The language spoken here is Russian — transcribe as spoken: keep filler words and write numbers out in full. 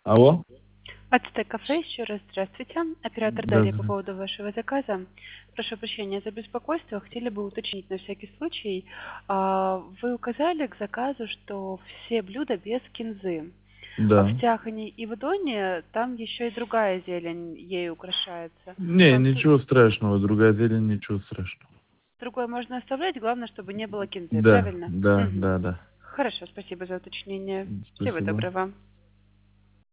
Алло? Ацтек кафе, еще раз здравствуйте. Оператор Да, Дарья по здра- поводу вашего заказа. Прошу прощения за беспокойство. Хотели бы уточнить на всякий случай. А, Вы указали к заказу, что все блюда без кинзы. А в да. тяхане и в удоне там еще и другая зелень ей украшается. Не, Вам ту- ничего страшного, другая зелень, ничего страшного. другое можно оставлять, главное, чтобы не было кинзы, Да, правильно? да, Мгм. да, да. Хорошо, спасибо за уточнение. Всего Спасибо. доброго.